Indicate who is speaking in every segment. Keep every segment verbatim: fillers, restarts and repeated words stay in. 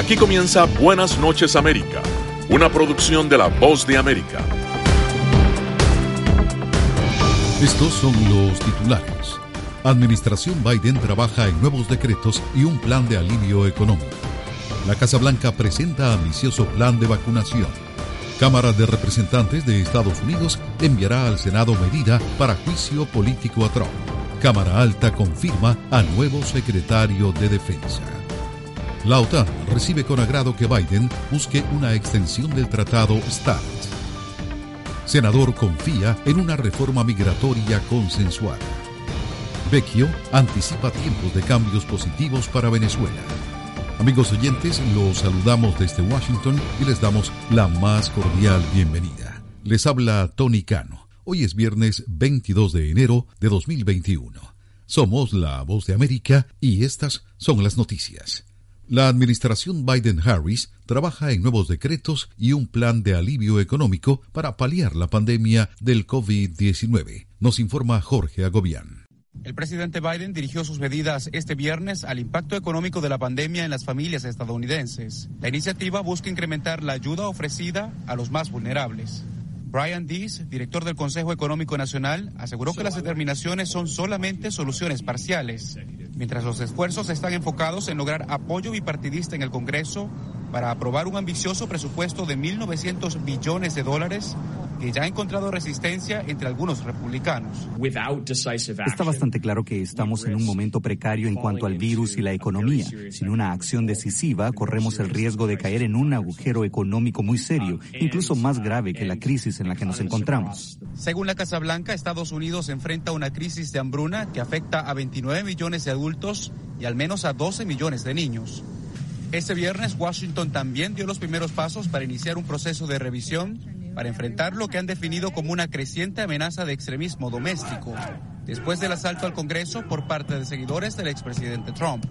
Speaker 1: Aquí comienza Buenas noches América, una producción de La Voz de América.
Speaker 2: Estos son los titulares. Administración Biden trabaja en nuevos decretos y un plan de alivio económico. La Casa Blanca presenta ambicioso plan de vacunación. Cámara de Representantes de Estados Unidos enviará al Senado medida para juicio político a Trump. Cámara Alta confirma a nuevo secretario de Defensa. La OTAN recibe con agrado que Biden busque una extensión del Tratado START. Senador confía en una reforma migratoria consensuada. Vecchio anticipa tiempos de cambios positivos para Venezuela. Amigos oyentes, los saludamos desde Washington y les damos la más cordial bienvenida. Les habla Tony Cano. Hoy es viernes veintidós de enero de dos mil veintiuno. Somos La Voz de América y estas son las noticias. La administración Biden-Harris trabaja en nuevos decretos y un plan de alivio económico para paliar la pandemia del covid diecinueve. Nos informa Jorge Agobián.
Speaker 3: El presidente Biden dirigió sus medidas este viernes al impacto económico de la pandemia en las familias estadounidenses. La iniciativa busca incrementar la ayuda ofrecida a los más vulnerables. Brian Deese, director del Consejo Económico Nacional, aseguró que las determinaciones son solamente soluciones parciales, mientras los esfuerzos están enfocados en lograr apoyo bipartidista en el Congreso para aprobar un ambicioso presupuesto de mil novecientos billones de dólares que ya ha encontrado resistencia entre algunos republicanos.
Speaker 4: Está bastante claro que estamos en un momento precario en cuanto al virus y la economía. Sin una acción decisiva, corremos el riesgo de caer en un agujero económico muy serio, incluso más grave que la crisis en la que nos encontramos.
Speaker 3: Según la Casa Blanca, Estados Unidos enfrenta una crisis de hambruna que afecta a veintinueve millones de adultos y al menos a doce millones de niños. Este viernes, Washington también dio los primeros pasos para iniciar un proceso de revisión para enfrentar lo que han definido como una creciente amenaza de extremismo doméstico, después del asalto al Congreso por parte de seguidores del expresidente Trump.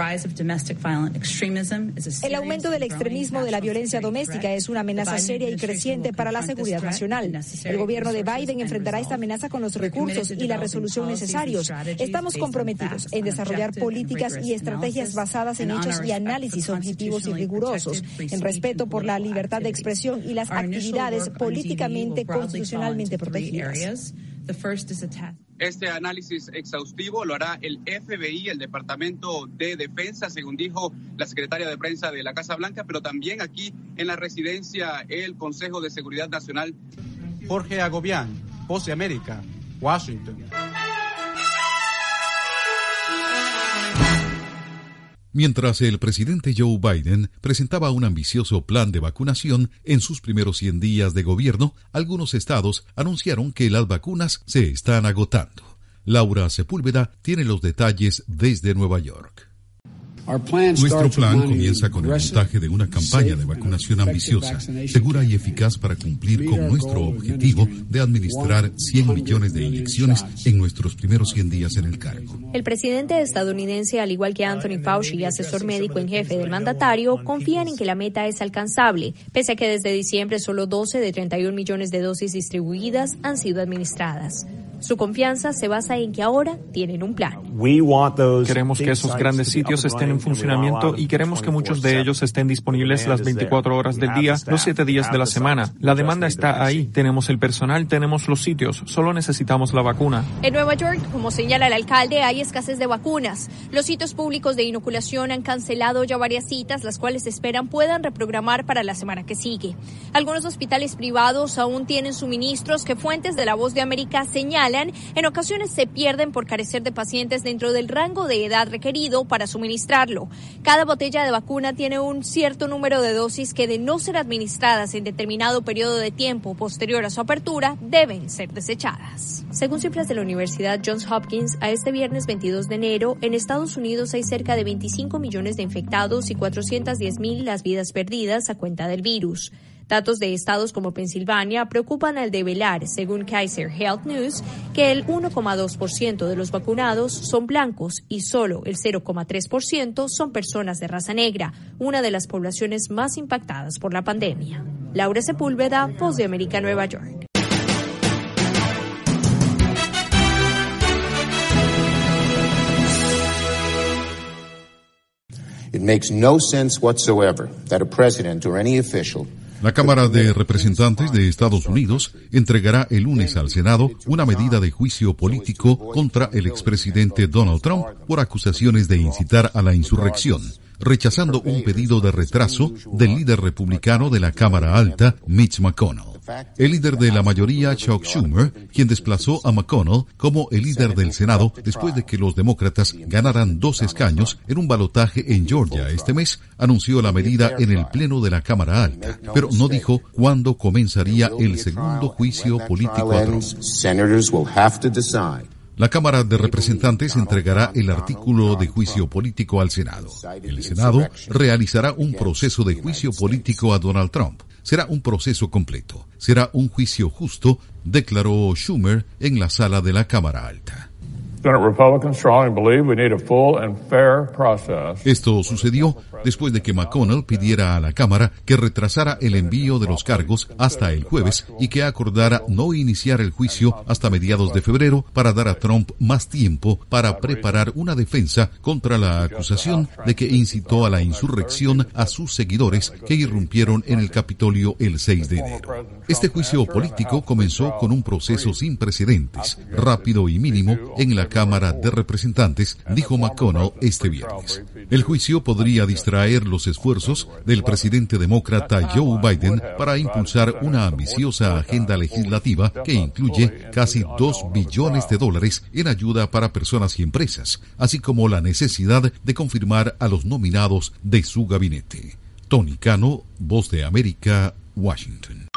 Speaker 5: El aumento del extremismo de la violencia doméstica es una amenaza seria y creciente para la seguridad nacional. El gobierno de Biden enfrentará esta amenaza con los recursos y la resolución necesarios. Estamos comprometidos en desarrollar políticas y estrategias basadas en hechos y análisis objetivos y rigurosos, en respeto por la libertad de expresión y las actividades políticamente constitucionalmente protegidas.
Speaker 3: Este análisis exhaustivo lo hará el F B I, el Departamento de Defensa, según dijo la secretaria de prensa de la Casa Blanca, pero también aquí en la residencia el Consejo de Seguridad Nacional. Jorge Agobián, Voz de América, Washington.
Speaker 2: Mientras el presidente Joe Biden presentaba un ambicioso plan de vacunación en sus primeros cien días de gobierno, algunos estados anunciaron que las vacunas se están agotando. Laura Sepúlveda tiene los detalles desde Nueva York. Nuestro plan comienza con el montaje de una campaña de vacunación ambiciosa, segura y eficaz para cumplir con nuestro objetivo de administrar cien millones de inyecciones en nuestros primeros cien días en el cargo.
Speaker 6: El presidente estadounidense, al igual que Anthony Fauci, asesor médico en jefe del mandatario, confían en que la meta es alcanzable, pese a que desde diciembre solo doce de treinta y un millones de dosis distribuidas han sido administradas. Su confianza se basa en que ahora tienen un plan.
Speaker 7: Queremos que esos grandes sitios estén en funcionamiento y queremos que muchos de ellos estén disponibles las veinticuatro horas del día, los siete días de la semana. La demanda está ahí. Tenemos el personal, tenemos los sitios. Solo necesitamos la vacuna.
Speaker 6: En Nueva York, como señala el alcalde, hay escasez de vacunas. Los sitios públicos de inoculación han cancelado ya varias citas, las cuales esperan puedan reprogramar para la semana que sigue. Algunos hospitales privados aún tienen suministros que fuentes de La Voz de América señalan en ocasiones se pierden por carecer de pacientes dentro del rango de edad requerido para suministrarlo. Cada botella de vacuna tiene un cierto número de dosis que, de no ser administradas en determinado periodo de tiempo posterior a su apertura, deben ser desechadas. Según cifras de la Universidad Johns Hopkins, a este viernes veintidós de enero, en Estados Unidos hay cerca de veinticinco millones de infectados y cuatrocientas diez mil las vidas perdidas a cuenta del virus. Datos de estados como Pensilvania preocupan al develar, según Kaiser Health News, que el uno coma dos por ciento de los vacunados son blancos y solo el cero coma tres por ciento son personas de raza negra, una de las poblaciones más impactadas por la pandemia. Laura Sepúlveda, Voz de América, Nueva York.
Speaker 8: It makes no sense whatsoever that a president or any official.
Speaker 2: La Cámara de Representantes de Estados Unidos entregará el lunes al Senado una medida de juicio político contra el expresidente Donald Trump por acusaciones de incitar a la insurrección, rechazando un pedido de retraso del líder republicano de la Cámara Alta, Mitch McConnell. El líder de la mayoría, Chuck Schumer, quien desplazó a McConnell como el líder del Senado después de que los demócratas ganaran dos escaños en un balotaje en Georgia este mes, anunció la medida en el Pleno de la Cámara Alta, pero no dijo cuándo comenzaría el segundo juicio político a Trump. La Cámara de Representantes entregará el artículo de juicio político al Senado. El Senado realizará un proceso de juicio político a Donald Trump. Será un proceso completo. Será un juicio justo, declaró Schumer en la sala de la Cámara Alta. Esto sucedió después de que McConnell pidiera a la Cámara que retrasara el envío de los cargos hasta el jueves y que acordara no iniciar el juicio hasta mediados de febrero para dar a Trump más tiempo para preparar una defensa contra la acusación de que incitó a la insurrección a sus seguidores que irrumpieron en el Capitolio el seis de enero. Este juicio político comenzó con un proceso sin precedentes, rápido y mínimo en la Cámara de Representantes, dijo McConnell este viernes. El juicio podría distraer los esfuerzos del presidente demócrata Joe Biden para impulsar una ambiciosa agenda legislativa que incluye casi dos billones de dólares en ayuda para personas y empresas, así como la necesidad de confirmar a los nominados de su gabinete. Tony Cano, Voz de América, Washington.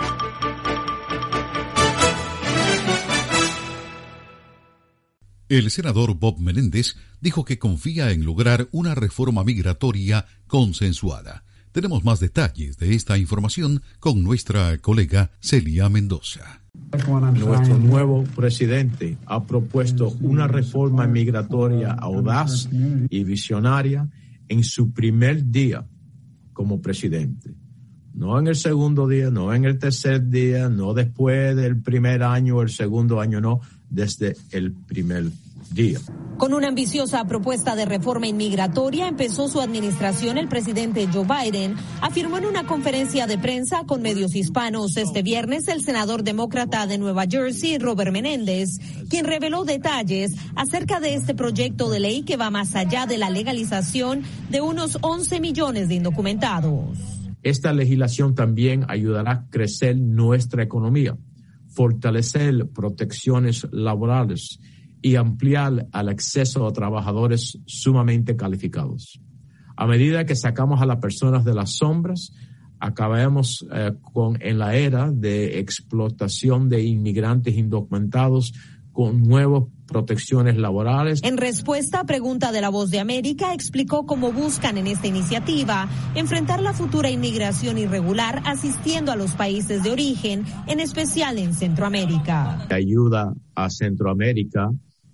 Speaker 2: El senador Bob Menéndez dijo que confía en lograr una reforma migratoria consensuada. Tenemos más detalles de esta información con nuestra colega Celia Mendoza.
Speaker 9: Nuestro nuevo presidente ha propuesto una reforma migratoria audaz y visionaria en su primer día como presidente. No en el segundo día, no en el tercer día, no después del primer año o el segundo año, no, desde el primer día.
Speaker 10: Con una ambiciosa propuesta de reforma inmigratoria empezó su administración. El presidente Joe Biden afirmó en una conferencia de prensa con medios hispanos este viernes el senador demócrata de Nueva Jersey, Robert Menéndez, quien reveló detalles acerca de este proyecto de ley que va más allá de la legalización de unos once millones de indocumentados.
Speaker 9: Esta legislación también ayudará a crecer nuestra economía, fortalecer protecciones laborales y ampliar el acceso a trabajadores sumamente calificados. A medida que sacamos a las personas de las sombras, acabamos eh, con en la era de explotación de inmigrantes indocumentados con nuevas protecciones laborales.
Speaker 10: En respuesta a pregunta de La Voz de América, explicó cómo buscan en esta iniciativa enfrentar la futura inmigración irregular asistiendo a los países de origen, en especial en Centroamérica.
Speaker 9: Ayuda a Centroamérica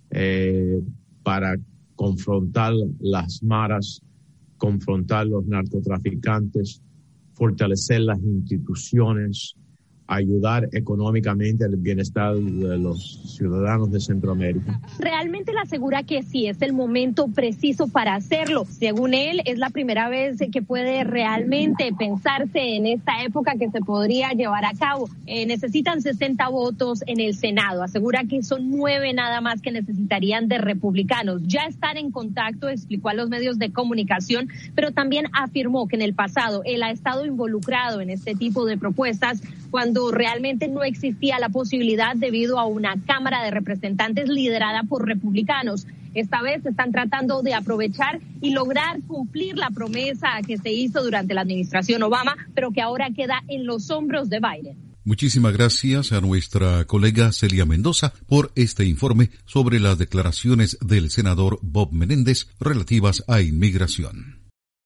Speaker 9: eh, para confrontar las maras, confrontar los narcotraficantes, fortalecer las instituciones, ayudar económicamente al bienestar de los ciudadanos de Centroamérica.
Speaker 11: Realmente le asegura que sí, es el momento preciso para hacerlo. Según él, es la primera vez que puede realmente pensarse en esta época que se podría llevar a cabo. Eh, necesitan sesenta votos en el Senado. Asegura que son nueve nada más que necesitarían de republicanos. Ya están en contacto, explicó a los medios de comunicación, pero también afirmó que en el pasado él ha estado involucrado en este tipo de propuestas cuando realmente no existía la posibilidad debido a una Cámara de Representantes liderada por republicanos. Esta vez están tratando de aprovechar y lograr cumplir la promesa que se hizo durante la administración Obama, pero que ahora queda en los hombros de Biden.
Speaker 2: Muchísimas gracias a nuestra colega Celia Mendoza por este informe sobre las declaraciones del senador Bob Menéndez relativas a inmigración.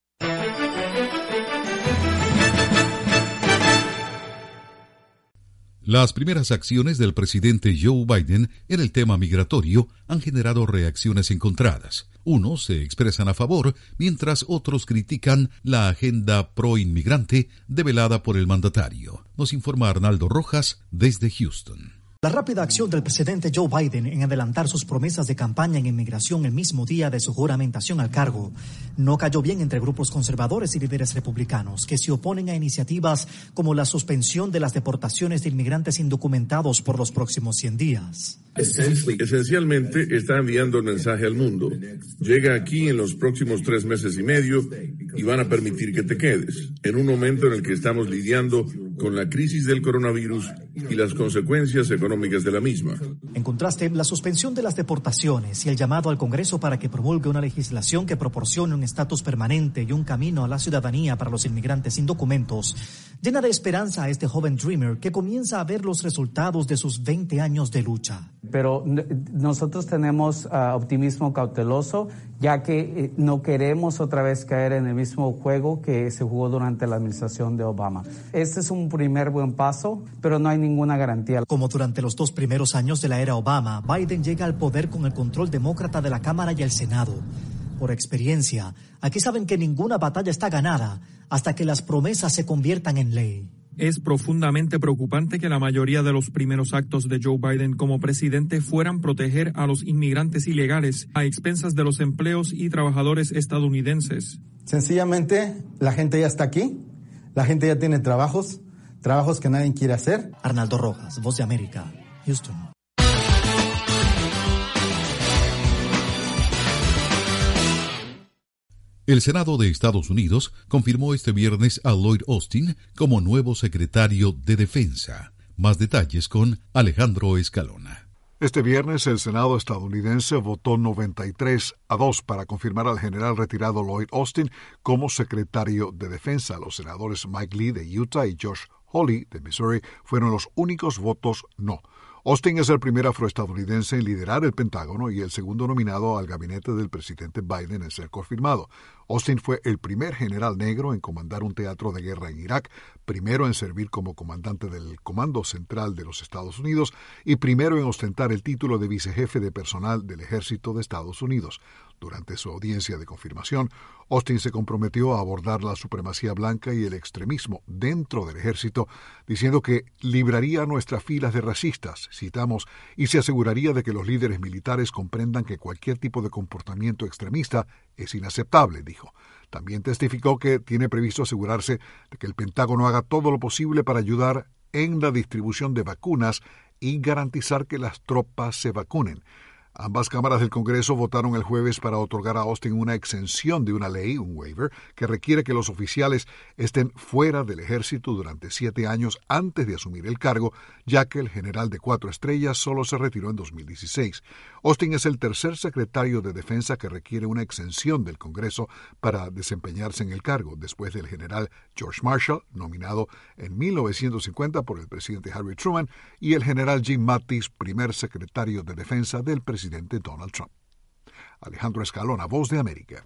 Speaker 2: Las primeras acciones del presidente Joe Biden en el tema migratorio han generado reacciones encontradas. Unos se expresan a favor, mientras otros critican la agenda pro-inmigrante develada por el mandatario. Nos informa Arnaldo Rojas desde Houston.
Speaker 12: La rápida acción del presidente Joe Biden en adelantar sus promesas de campaña en inmigración el mismo día de su juramentación al cargo no cayó bien entre grupos conservadores y líderes republicanos que se oponen a iniciativas como la suspensión de las deportaciones de inmigrantes indocumentados por los próximos cien días.
Speaker 13: Esencialmente está enviando el mensaje al mundo. Llega aquí en los próximos tres meses y medio y van a permitir que te quedes, en un momento en el que estamos lidiando con la crisis del coronavirus y las consecuencias económicas de la misma.
Speaker 12: En contraste, la suspensión de las deportaciones y el llamado al Congreso para que promulgue una legislación que proporcione un estatus permanente y un camino a la ciudadanía para los inmigrantes sin documentos llena de esperanza a este joven dreamer que comienza a ver los resultados de sus veinte años de lucha.
Speaker 14: Pero nosotros tenemos uh, optimismo cauteloso, ya que eh, no queremos otra vez caer en el mismo juego que se jugó durante la administración de Obama. Este es un primer buen paso, pero no hay ninguna garantía.
Speaker 12: Como durante los dos primeros años de la era Obama, Biden llega al poder con el control demócrata de la Cámara y el Senado. Por experiencia, aquí saben que ninguna batalla está ganada hasta que las promesas se conviertan en ley.
Speaker 7: Es profundamente preocupante que la mayoría de los primeros actos de Joe Biden como presidente fueran proteger a los inmigrantes ilegales a expensas de los empleos y trabajadores estadounidenses.
Speaker 15: Sencillamente, la gente ya está aquí, la gente ya tiene trabajos, trabajos que nadie quiere hacer.
Speaker 12: Arnaldo Rojas, Voz de América, Houston.
Speaker 2: El Senado de Estados Unidos confirmó este viernes a Lloyd Austin como nuevo secretario de Defensa. Más detalles con Alejandro Escalona.
Speaker 16: Este viernes el Senado estadounidense votó noventa y tres a dos para confirmar al general retirado Lloyd Austin como secretario de Defensa. Los senadores Mike Lee de Utah y Josh Hawley de Missouri fueron los únicos votos no. Austin es el primer afroestadounidense en liderar el Pentágono y el segundo nominado al gabinete del presidente Biden en ser confirmado. Austin fue el primer general negro en comandar un teatro de guerra en Irak, primero en servir como comandante del Comando Central de los Estados Unidos y primero en ostentar el título de vicejefe de personal del Ejército de Estados Unidos. Durante su audiencia de confirmación, Austin se comprometió a abordar la supremacía blanca y el extremismo dentro del ejército, diciendo que libraría nuestras filas de racistas, citamos, y se aseguraría de que los líderes militares comprendan que cualquier tipo de comportamiento extremista es inaceptable, dijo. También testificó que tiene previsto asegurarse de que el Pentágono haga todo lo posible para ayudar en la distribución de vacunas y garantizar que las tropas se vacunen. Ambas cámaras del Congreso votaron el jueves para otorgar a Austin una exención de una ley, un waiver, que requiere que los oficiales estén fuera del ejército durante siete años antes de asumir el cargo, ya que el general de cuatro estrellas solo se retiró en dos mil dieciséis. Austin es el tercer secretario de Defensa que requiere una exención del Congreso para desempeñarse en el cargo, después del general George Marshall, nominado en mil novecientos cincuenta por el presidente Harry Truman, y el general Jim Mattis, primer secretario de Defensa del presidente Donald Trump. Alejandro Escalona, Voz de América.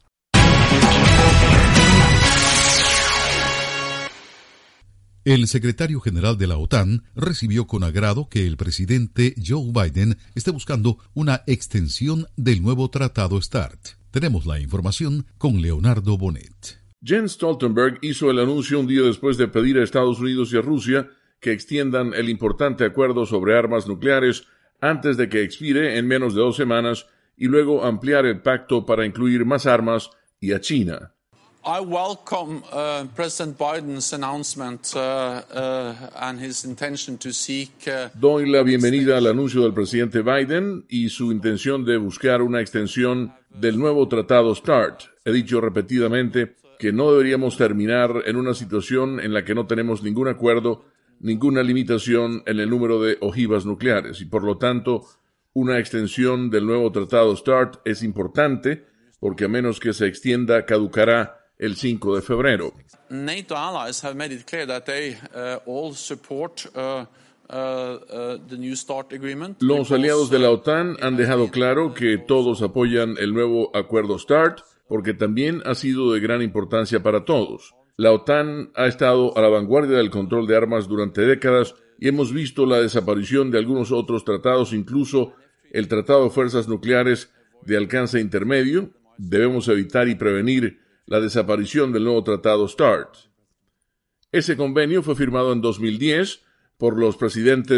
Speaker 2: El secretario general de la OTAN recibió con agrado que el presidente Joe Biden esté buscando una extensión del nuevo tratado START. Tenemos la información con Leonardo Bonet.
Speaker 13: Jens Stoltenberg hizo el anuncio un día después de pedir a Estados Unidos y a Rusia que extiendan el importante acuerdo sobre armas nucleares antes de que expire en menos de dos semanas y luego ampliar el pacto para incluir más armas y a China.
Speaker 17: I welcome uh, President Biden's announcement uh, uh, and his intention to seek. Uh,
Speaker 13: Doy la bienvenida al anuncio del presidente Biden y su intención de buscar una extensión del nuevo tratado START. He dicho repetidamente que no deberíamos terminar en una situación en la que no tenemos ningún acuerdo, ninguna limitación en el número de ojivas nucleares y por lo tanto una extensión del nuevo tratado START es importante porque a menos que se extienda caducará el cinco de febrero.
Speaker 17: NATO allies have made it clear that they uh, all support uh, uh, uh, the new START agreement.
Speaker 13: Los aliados de la OTAN han dejado claro que todos apoyan el nuevo acuerdo START porque también ha sido de gran importancia para todos. La OTAN ha estado a la vanguardia del control de armas durante décadas y hemos visto la desaparición de algunos otros tratados, incluso el Tratado de Fuerzas Nucleares de alcance intermedio. Debemos evitar y prevenir la desaparición del nuevo tratado START. Ese convenio fue firmado en dos mil diez por los presidentes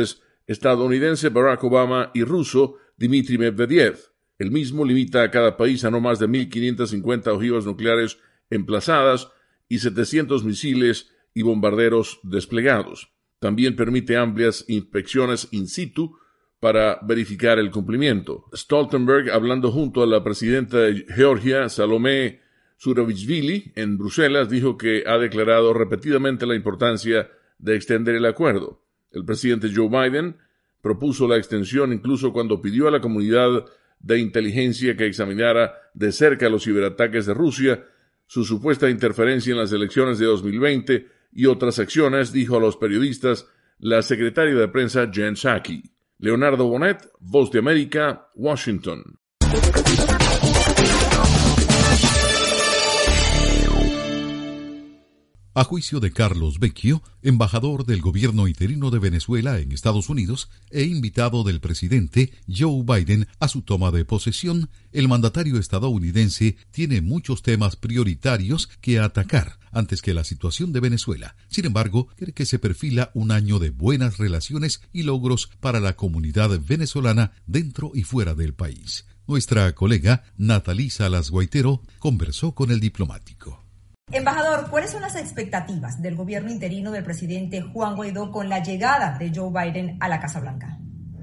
Speaker 13: estadounidense Barack Obama y ruso Dmitry Medvedev. El mismo limita a cada país a no más de mil quinientas cincuenta ojivas nucleares emplazadas y setecientos misiles y bombarderos desplegados. También permite amplias inspecciones in situ para verificar el cumplimiento. Stoltenberg, hablando junto a la presidenta de Georgia, Salomé Zurabishvili, en Bruselas, dijo que ha declarado repetidamente la importancia de extender el acuerdo. El presidente Joe Biden propuso la extensión incluso cuando pidió a la comunidad de inteligencia que examinara de cerca los ciberataques de Rusia, su supuesta interferencia en las elecciones de dos mil veinte y otras acciones, dijo a los periodistas la secretaria de prensa Jen Psaki. Leonardo Bonet, Voz de América, Washington.
Speaker 2: A juicio de Carlos Vecchio, embajador del gobierno interino de Venezuela en Estados Unidos e invitado del presidente Joe Biden a su toma de posesión, el mandatario estadounidense tiene muchos temas prioritarios que atacar antes que la situación de Venezuela. Sin embargo, cree que se perfila un año de buenas relaciones y logros para la comunidad venezolana dentro y fuera del país. Nuestra colega Natalie Salas Guaitero conversó con el diplomático.
Speaker 5: Embajador, ¿cuáles son las expectativas del gobierno interino del presidente Juan Guaidó con la llegada de Joe Biden a la Casa Blanca?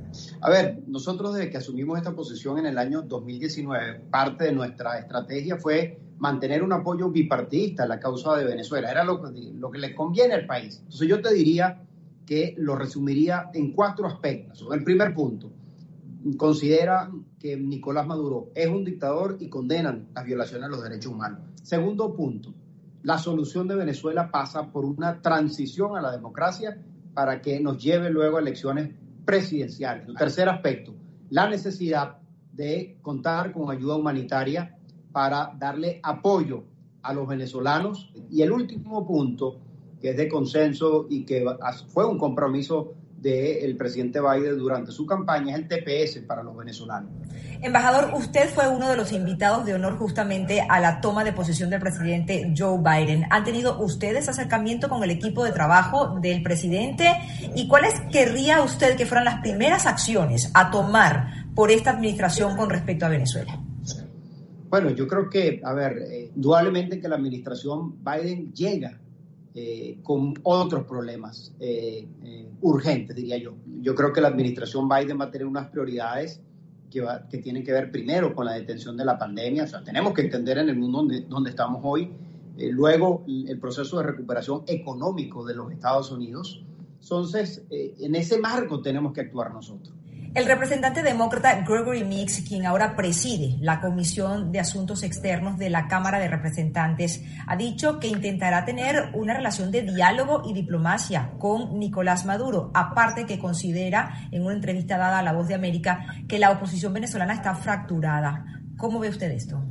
Speaker 18: A ver, nosotros desde que asumimos esta posición en el año dos mil diecinueve, parte de nuestra estrategia fue mantener un apoyo bipartidista a la causa de Venezuela. Era lo que, lo que le conviene al país. Entonces yo te diría que lo resumiría en cuatro aspectos. El primer punto, considera que Nicolás Maduro es un dictador y condenan las violaciones de los derechos humanos. Segundo punto, la solución de Venezuela pasa por una transición a la democracia para que nos lleve luego a elecciones presidenciales. El tercer aspecto, la necesidad de contar con ayuda humanitaria para darle apoyo a los venezolanos. Y el último punto, que es de consenso y que fue un compromiso del presidente Biden durante su campaña, es el T P S para los venezolanos.
Speaker 5: Embajador, usted fue uno de los invitados de honor justamente a la toma de posesión del presidente Joe Biden. ¿Han tenido ustedes acercamiento con el equipo de trabajo del presidente? ¿Y cuáles querría usted que fueran las primeras acciones a tomar por esta administración con respecto a Venezuela?
Speaker 18: Bueno, yo creo que, a ver, eh, indudablemente que la administración Biden llega Eh, con otros problemas eh, eh, urgentes, diría yo. Yo creo que la administración Biden va a tener unas prioridades que, va, que tienen que ver primero con la detención de la pandemia. O sea, tenemos que entender en el mundo donde, donde estamos hoy, eh, luego el, el proceso de recuperación económico de los Estados Unidos. Entonces, eh, en ese marco tenemos que actuar nosotros.
Speaker 5: El representante demócrata Gregory Meeks, quien ahora preside la Comisión de Asuntos Externos de la Cámara de Representantes, ha dicho que intentará tener una relación de diálogo y diplomacia con Nicolás Maduro, aparte que considera, en una entrevista dada a La Voz de América, que la oposición venezolana está fracturada. ¿Cómo ve usted esto?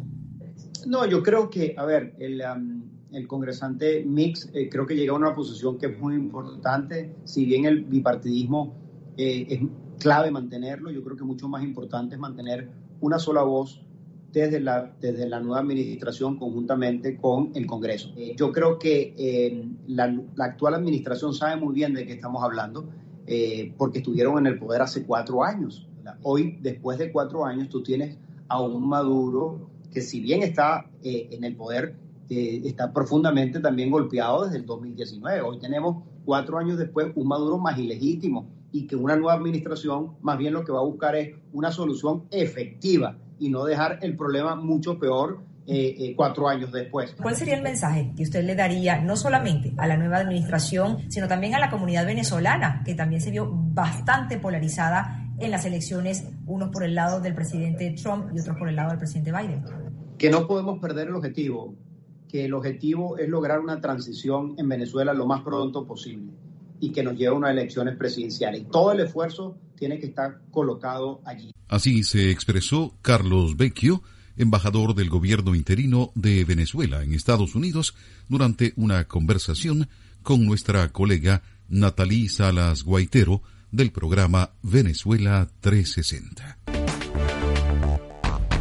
Speaker 18: No, yo creo que, a ver, el, um, el congresante Meeks eh, creo que llega a una posición que es muy importante, si bien el bipartidismo eh, es clave mantenerlo, yo creo que mucho más importante es mantener una sola voz desde la, desde la nueva administración conjuntamente con el Congreso. Eh, yo creo que eh, la, la actual administración sabe muy bien de qué estamos hablando, eh, porque estuvieron en el poder hace cuatro años. Hoy, después de cuatro años, tú tienes a un Maduro que, si bien está eh, en el poder, eh, está profundamente también golpeado desde el dos mil diecinueve. Hoy tenemos, cuatro años después, un Maduro más ilegítimo, y que una nueva administración más bien lo que va a buscar es una solución efectiva y no dejar el problema mucho peor eh, eh, cuatro años después.
Speaker 5: ¿Cuál sería el mensaje que usted le daría no solamente a la nueva administración, sino también a la comunidad venezolana, que también se vio bastante polarizada en las elecciones, unos por el lado del presidente Trump y otros por el lado del presidente Biden?
Speaker 18: Que no podemos perder el objetivo, que el objetivo es lograr una transición en Venezuela lo más pronto posible y que nos lleve a unas elecciones presidenciales. Y todo el esfuerzo tiene que estar colocado allí.
Speaker 2: Así se expresó Carlos Vecchio, embajador del gobierno interino de Venezuela en Estados Unidos, durante una conversación con nuestra colega Natalie Salas Guaitero del programa Venezuela trescientos sesenta.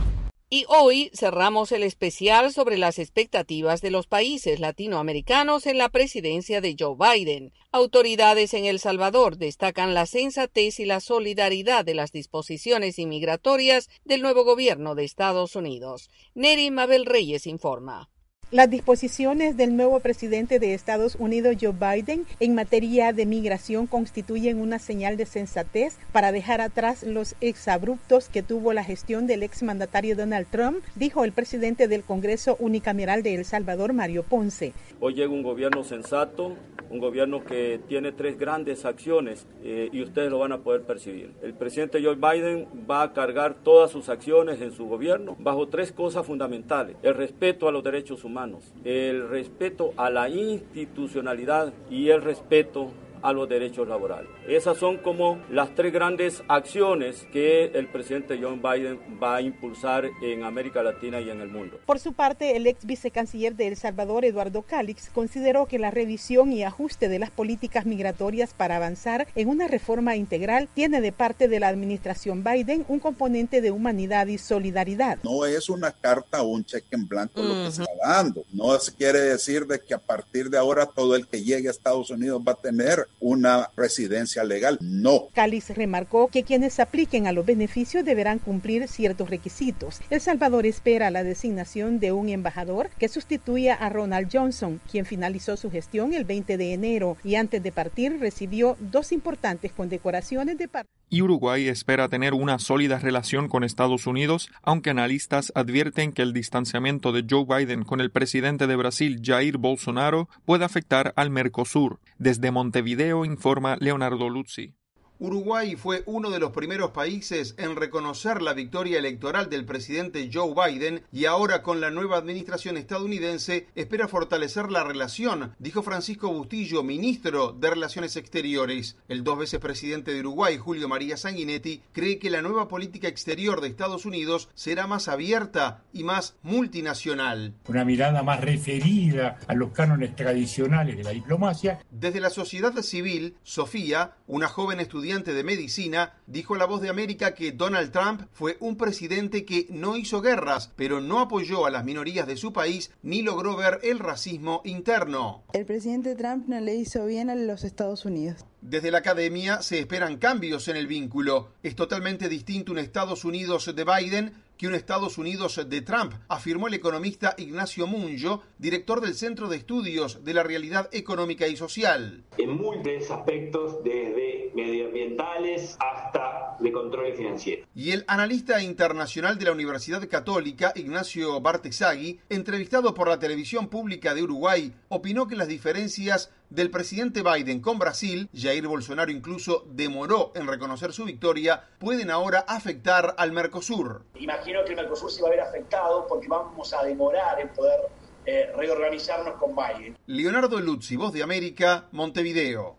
Speaker 19: Y hoy cerramos el especial sobre las expectativas de los países latinoamericanos en la presidencia de Joe Biden. Autoridades en El Salvador destacan la sensatez y la solidaridad de las disposiciones inmigratorias del nuevo gobierno de Estados Unidos. Neri Mabel Reyes informa.
Speaker 20: Las disposiciones del nuevo presidente de Estados Unidos, Joe Biden, en materia de migración constituyen una señal de sensatez para dejar atrás los exabruptos que tuvo la gestión del exmandatario Donald Trump, dijo el presidente del Congreso unicameral de El Salvador, Mario Ponce.
Speaker 21: Hoy llega un gobierno sensato, un gobierno que tiene tres grandes acciones eh, y ustedes lo van a poder percibir. El presidente Joe Biden va a cargar todas sus acciones en su gobierno bajo tres cosas fundamentales: el respeto a los derechos humanos, el respeto a la institucionalidad y el respeto a los derechos laborales. Esas son como las tres grandes acciones que el presidente Joe Biden va a impulsar en América Latina y en el mundo.
Speaker 20: Por su parte, el ex vicecanciller de El Salvador, Eduardo Calix, consideró que la revisión y ajuste de las políticas migratorias para avanzar en una reforma integral tiene de parte de la administración Biden un componente de humanidad y solidaridad.
Speaker 22: No es una carta o un cheque en blanco lo que se está dando. No se quiere decir de que a partir de ahora todo el que llegue a Estados Unidos va a tener una residencia legal. No.
Speaker 20: Calix remarcó que quienes apliquen a los beneficios deberán cumplir ciertos requisitos. El Salvador espera la designación de un embajador que sustituya a Ronald Johnson, quien finalizó su gestión el veinte de enero y antes de partir recibió dos importantes condecoraciones de parte.
Speaker 7: Y Uruguay espera tener una sólida relación con Estados Unidos, aunque analistas advierten que el distanciamiento de Joe Biden con el presidente de Brasil, Jair Bolsonaro, puede afectar al Mercosur. Desde Montevideo informa Leonardo Luzzi.
Speaker 23: Uruguay fue uno de los primeros países en reconocer la victoria electoral del presidente Joe Biden y ahora con la nueva administración estadounidense espera fortalecer la relación, dijo Francisco Bustillo, ministro de Relaciones Exteriores. El dos veces presidente de Uruguay, Julio María Sanguinetti, cree que la nueva política exterior de Estados Unidos será más abierta y más multinacional.
Speaker 24: Una mirada más referida a los cánones tradicionales de la diplomacia.
Speaker 23: Desde la sociedad civil, Sofía, una joven estudiante de medicina, dijo a La Voz de América que Donald Trump fue un presidente que no hizo guerras, pero no apoyó a las minorías de su país ni logró ver el racismo interno.
Speaker 25: El presidente Trump no le hizo bien a los Estados Unidos.
Speaker 23: Desde la academia se esperan cambios en el vínculo. Es totalmente distinto un Estados Unidos de Biden que un Estados Unidos de Trump, afirmó el economista Ignacio Munjo, director del Centro de Estudios de la Realidad Económica y Social.
Speaker 26: En múltiples aspectos, desde medioambientales hasta de control financiero.
Speaker 23: Y el analista internacional de la Universidad Católica, Ignacio Bartesagui, entrevistado por la televisión pública de Uruguay, opinó que las diferencias del presidente Biden con Brasil, Jair Bolsonaro incluso demoró en reconocer su victoria, pueden ahora afectar al Mercosur.
Speaker 27: Imagino que el Mercosur se va a ver afectado porque vamos a demorar en poder eh, reorganizarnos con Biden.
Speaker 23: Leonardo Luzzi, Voz de América, Montevideo.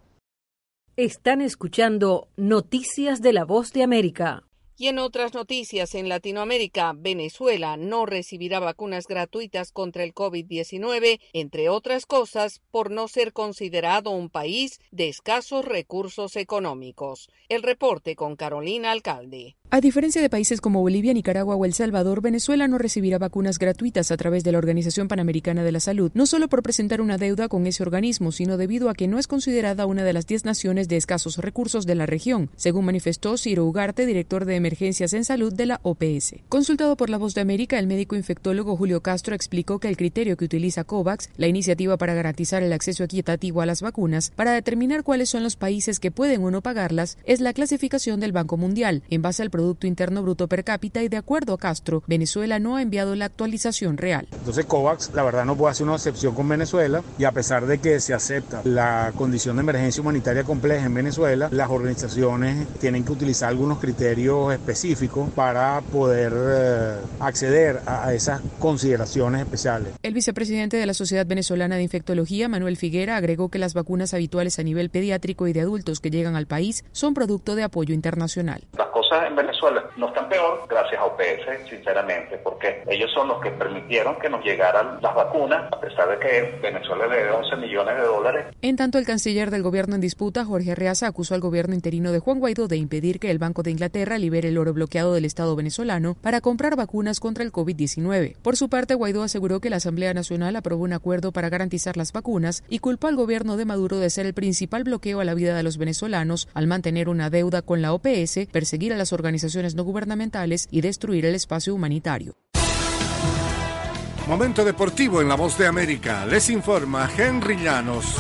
Speaker 28: Están escuchando Noticias de la Voz de América.
Speaker 19: Y en otras noticias, en Latinoamérica, Venezuela no recibirá vacunas gratuitas contra el COVID diecinueve, entre otras cosas, por no ser considerado un país de escasos recursos económicos. El reporte con Carolina Alcalde.
Speaker 29: A diferencia de países como Bolivia, Nicaragua o El Salvador, Venezuela no recibirá vacunas gratuitas a través de la Organización Panamericana de la Salud, no solo por presentar una deuda con ese organismo, sino debido a que no es considerada una de las diez naciones de escasos recursos de la región, según manifestó Ciro Ugarte, director de Emergencias en Salud de la O P S. Consultado por La Voz de América, el médico infectólogo Julio Castro explicó que el criterio que utiliza COVAX, la iniciativa para garantizar el acceso equitativo a las vacunas, para determinar cuáles son los países que pueden o no pagarlas, es la clasificación del Banco Mundial, en base al Producto Interno Bruto per cápita, y de acuerdo a Castro, Venezuela no ha enviado la actualización real.
Speaker 30: Entonces COVAX, la verdad, no puede hacer una excepción con Venezuela, y a pesar de que se acepta la condición de emergencia humanitaria compleja en Venezuela, las organizaciones tienen que utilizar algunos criterios específicos para poder eh, acceder a, a esas consideraciones especiales.
Speaker 29: El vicepresidente de la Sociedad Venezolana de Infectología, Manuel Figuera, agregó que las vacunas habituales a nivel pediátrico y de adultos que llegan al país son producto de apoyo internacional.
Speaker 31: Las cosas
Speaker 1: cosas en Venezuela no están peor gracias a O P S, sinceramente, porque ellos son los que permitieron que nos llegaran las vacunas, a pesar de que Venezuela le debe once millones de dólares.
Speaker 29: En tanto, el canciller del gobierno en disputa, Jorge Arreaza, acusó al gobierno interino de Juan Guaidó de impedir que el Banco de Inglaterra libere el oro bloqueado del Estado venezolano para comprar vacunas contra el COVID diecinueve. Por su parte, Guaidó aseguró que la Asamblea Nacional aprobó un acuerdo para garantizar las vacunas y culpó al gobierno de Maduro de ser el principal bloqueo a la vida de los venezolanos al mantener una deuda con la O P S, perseguir a las organizaciones no gubernamentales y destruir el espacio humanitario.
Speaker 3: Momento deportivo en La Voz de América. Les informa Henry Llanos.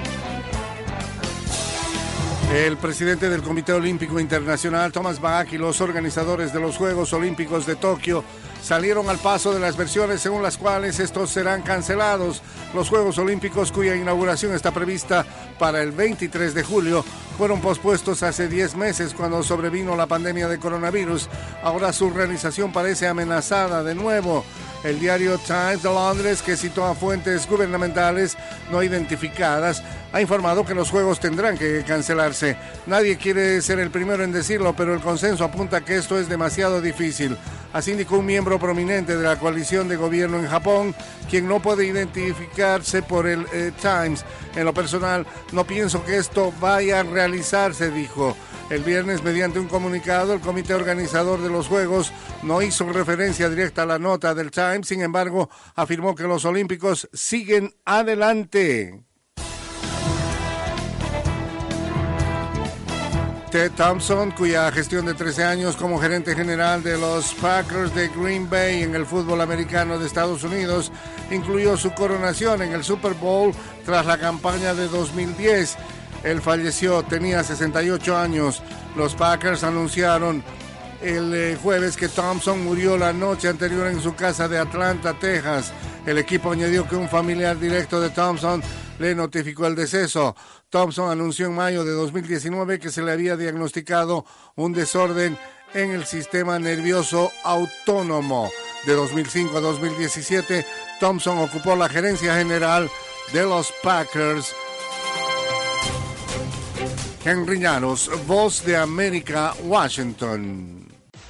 Speaker 3: El presidente del Comité Olímpico Internacional, Thomas Bach, y los organizadores de los Juegos Olímpicos de Tokio salieron al paso de las versiones según las cuales estos serán cancelados. Los Juegos Olímpicos, cuya inauguración está prevista para el veintitrés de julio, fueron pospuestos hace diez meses cuando sobrevino la pandemia de coronavirus. Ahora su realización parece amenazada de nuevo. El diario Times de Londres, que citó a fuentes gubernamentales no identificadas, ha informado que los Juegos tendrán que cancelarse. Nadie quiere ser el primero en decirlo, pero el consenso apunta a que esto es demasiado difícil. Así indicó un miembro prominente de la coalición de gobierno en Japón, quien no puede identificarse por el eh, Times. En lo personal, no pienso que esto vaya a realizarse, dijo. El viernes, mediante un comunicado, el comité organizador de los Juegos no hizo referencia directa a la nota del Times, sin embargo, afirmó que los Olímpicos siguen adelante. Ted Thompson, cuya gestión de trece años como gerente general de los Packers de Green Bay en el fútbol americano de Estados Unidos, incluyó su coronación en el Super Bowl tras la campaña de dos mil diez. Él falleció, tenía sesenta y ocho años. Los Packers anunciaron el eh, jueves que Thompson murió la noche anterior en su casa de Atlanta, Texas. El equipo añadió que un familiar directo de Thompson le notificó el deceso. Thompson anunció en mayo de dos mil diecinueve que se le había diagnosticado un desorden en el sistema nervioso autónomo. De dos mil cinco a dos mil diecisiete, Thompson ocupó la gerencia general de los Packers. Henry Llanos, Voz de América, Washington.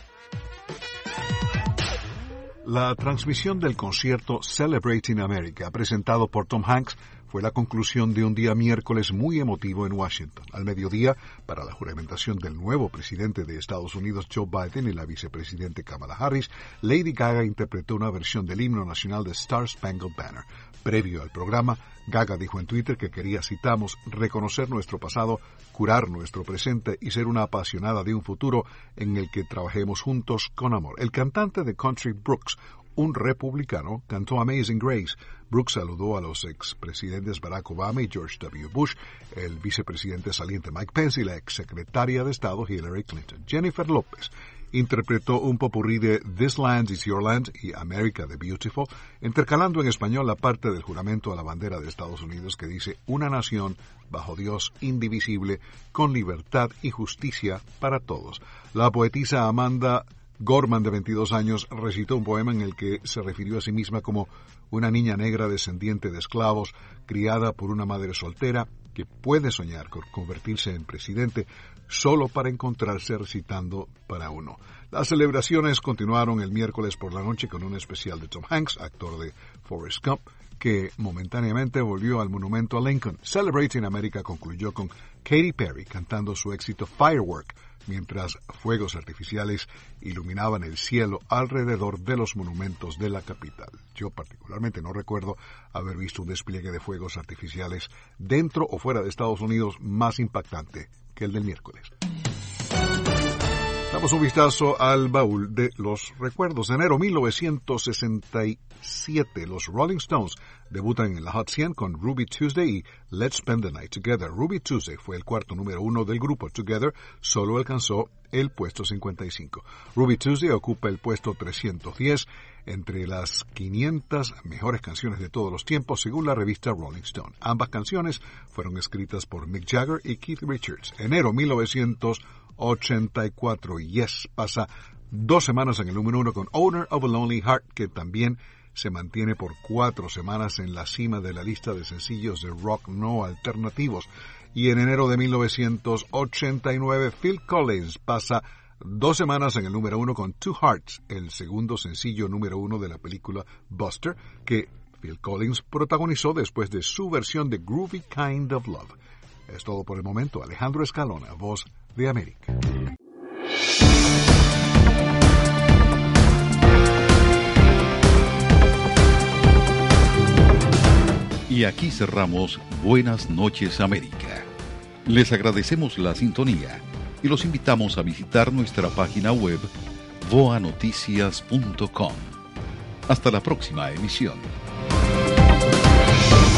Speaker 16: La transmisión del concierto Celebrating America, presentado por Tom Hanks, fue la conclusión de un día miércoles muy emotivo en Washington. Al mediodía, para la juramentación del nuevo presidente de Estados Unidos, Joe Biden, y la vicepresidente Kamala Harris, Lady Gaga interpretó una versión del himno nacional de Star Spangled Banner. Previo al programa, Gaga dijo en Twitter que quería, citamos, reconocer nuestro pasado, curar nuestro presente y ser una apasionada de un futuro en el que trabajemos juntos con amor. El cantante de country Brooks, un republicano, cantó Amazing Grace. Brooks saludó a los expresidentes Barack Obama y George W. Bush, el vicepresidente saliente Mike Pence y la exsecretaria de Estado Hillary Clinton. Jennifer López interpretó un popurrí de This Land is Your Land y America the Beautiful, intercalando en español la parte del juramento a la bandera de Estados Unidos que dice: una nación bajo Dios indivisible, con libertad y justicia para todos. La poetisa Amanda Gorman, de veintidós años, recitó un poema en el que se refirió a sí misma como una niña negra descendiente de esclavos, criada por una madre soltera que puede soñar con convertirse en presidente solo para encontrarse recitando para uno. Las celebraciones continuaron el miércoles por la noche con un especial de Tom Hanks, actor de Forrest Gump, que momentáneamente volvió al monumento a Lincoln. Celebrating America concluyó con Katy Perry cantando su éxito Firework, mientras fuegos artificiales iluminaban el cielo alrededor de los monumentos de la capital. Yo particularmente no recuerdo haber visto un despliegue de fuegos artificiales dentro o fuera de Estados Unidos más impactante que el del miércoles. Damos un vistazo al baúl de los recuerdos. En enero de mil novecientos sesenta y siete, los Rolling Stones debutan en la Hot cien con Ruby Tuesday y Let's Spend the Night Together. Ruby Tuesday fue el cuarto número uno del grupo. Together solo alcanzó el puesto cincuenta y cinco. Ruby Tuesday ocupa el puesto trescientos diez entre las quinientas mejores canciones de todos los tiempos, según la revista Rolling Stone. Ambas canciones fueron escritas por Mick Jagger y Keith Richards. Enero de mil novecientos ochenta y cuatro, Yes pasa dos semanas en el número uno con Owner of a Lonely Heart, que también se mantiene por cuatro semanas en la cima de la lista de sencillos de rock no alternativos. Y en enero de mil novecientos ochenta y nueve, Phil Collins pasa dos semanas en el número uno con Two Hearts, el segundo sencillo número uno de la película Buster, que Phil Collins protagonizó después de su versión de Groovy Kind of Love. Es todo por el momento. Alejandro Escalona, Voz de América.
Speaker 2: Y aquí cerramos Buenas noches América. Les agradecemos la sintonía y los invitamos a visitar nuestra página web voa noticias punto com. Hasta la próxima emisión.